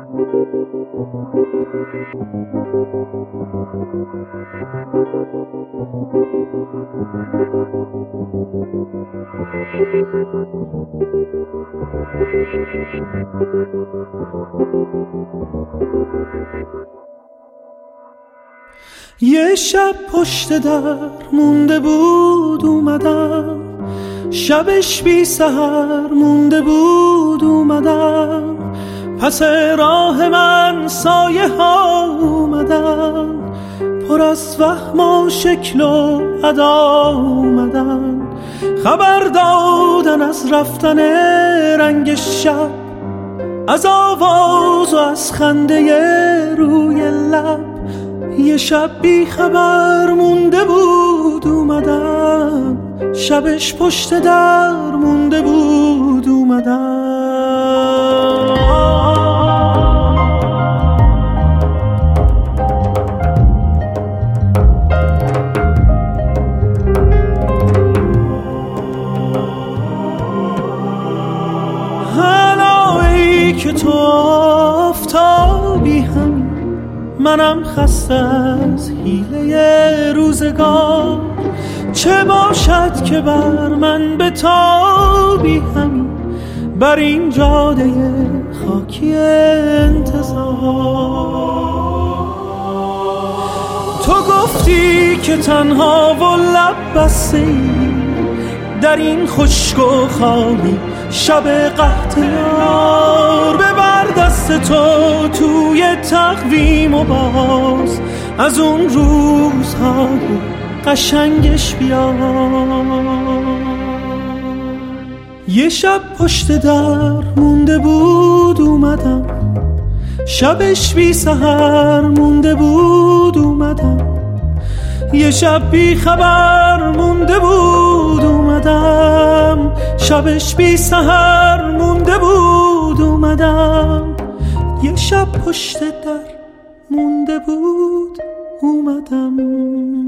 یه شب پشت در مونده بود اومدم، شبش بی سحر مونده بود اومدم، پس راه من سایه ها اومدن، پر از وهم و شکل و ادا اومدن، خبر دادن از رفتن رنگ شب، از آواز و از خنده روی لب. یه شب بی خبر مونده بود اومدم، شبش پشت در مونده بود اومدم. حالا که تو آفتابی هم، منم خسته از حیله روزگار، چه باشد که بر من به تابی همین، بر این جاده خاکی انتظار. تو گفتی که تنها و لب بسته ای در این خشک و خالی شب قحط یار، ببر دست تو توی تقویم و باز از اون روزهای قشنگش بیار. یه شب پشت در مونده بود اومدم، شبش بی سحر مونده بود اومدم، یه شب بی خبر مونده بود اومدم، شبش بی سحر مونده بود اومدم، یه شب پشت در مونده بود اومدم.